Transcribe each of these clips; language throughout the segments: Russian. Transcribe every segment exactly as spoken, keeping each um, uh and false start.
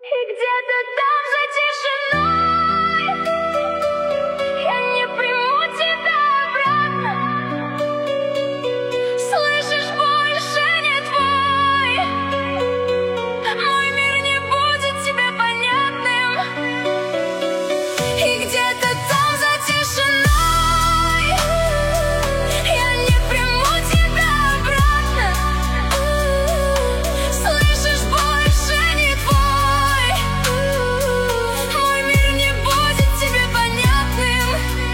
И где-то там за тишиной я не приму тебя обратно. Слышишь, больше не твой. Мой мир не будет тебе понятным. И где-то там за тишиной я не приму тебя обратно. Слышишь, больше не твой. Мой мир не будет тебе понятным.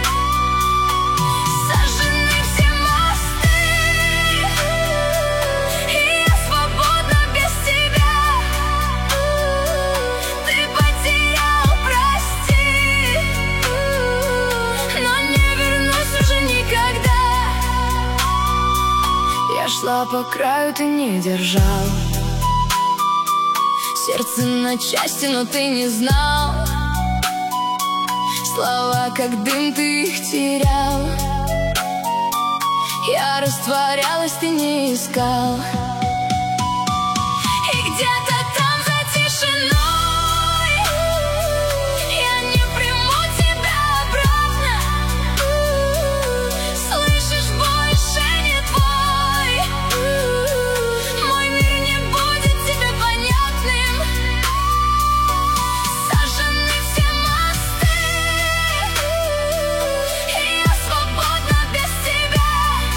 Сожжены все мосты, и я свободна без тебя. Ты потерял, прости, но не вернусь уже никогда. Я шла по краю, ты не держал сердце на части, но ты не знал. Слова, как дым, ты их терял. Я растворялась, ты не искал. И где-то там за тишиной я не приму тебя обратно. Слышишь, больше не твой. Мой мир не будет тебе понятным. Сожжены все мосты, и я свободна без тебя.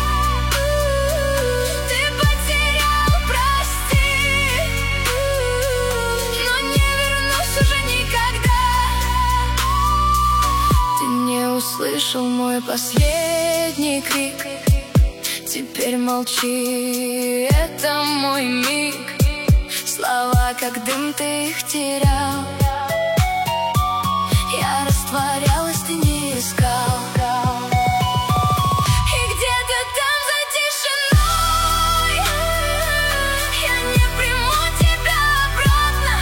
Ты потерял, прости, но не вернусь уже никогда. Ты не услышал мой последний крик. Теперь молчи, это мой миг. Слова, как дым, ты их терял. Я растворялась, ты не искал. И где-то там за тишиной я не приму тебя обратно.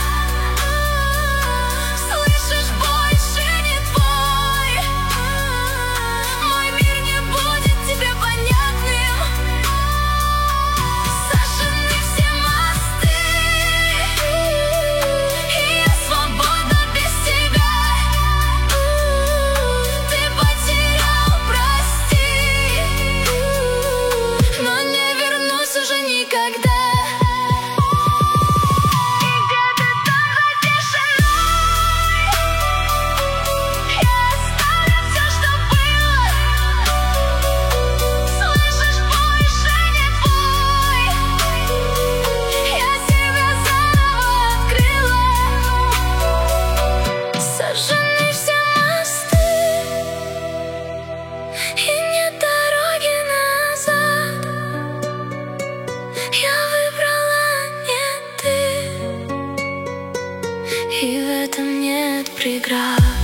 Слышишь, больше не твой. Мой мир не будет тебе понятным. Сожжены все мосты, и я свободна без тебя. Ты потерял, прости, но не вернусь уже никогда. И где-то там за тишиной я оставлю все, что было. Слышишь, больше не твой. Я себя заново открыла. Сожжены все мосты, и нет дороги назад. Я выбрала не ты, и в этом нет преград.